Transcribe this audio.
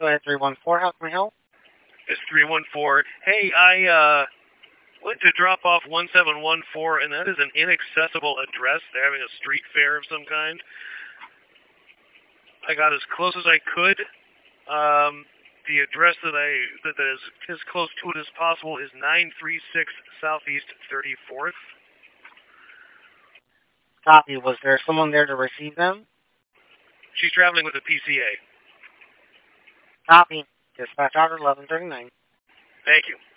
Go ahead, 314. How can I help? It's 314. Hey, I went to drop off 1714, and that is an inaccessible address. They're having a street fair of some kind. I got as close as I could. The address that is as close to it as possible is 936 Southeast 34th. Copy. Was there someone there to receive them? She's traveling with a PCA. Copy. Dispatch order 1139. Thank you.